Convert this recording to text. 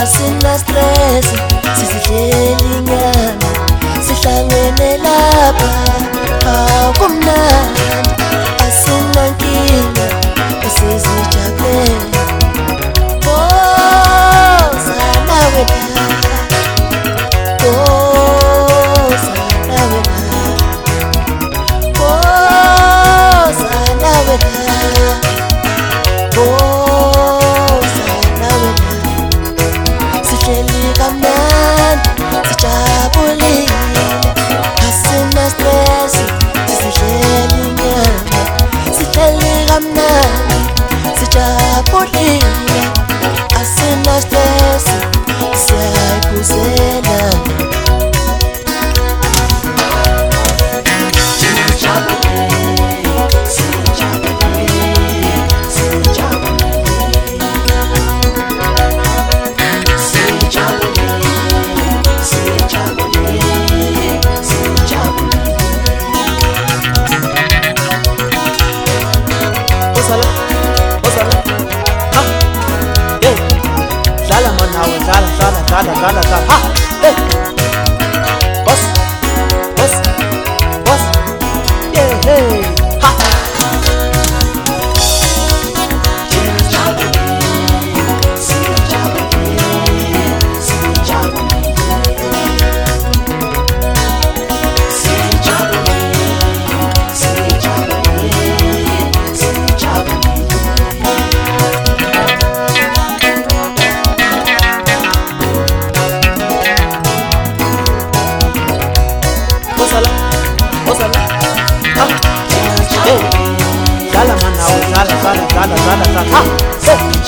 asina stress sizihleli nyama sihlangene lapha akumnandi asina nkinga esizijabulela sana wena sana wena sana wena sihleli kamnandi sijabulile asina stress sizihleli nyama sihleli kamnandi sijabulile asina stress siyayiphuzela Dala, ha, hey, boss, yeah, hey, ha. Dala man now, dala, ha.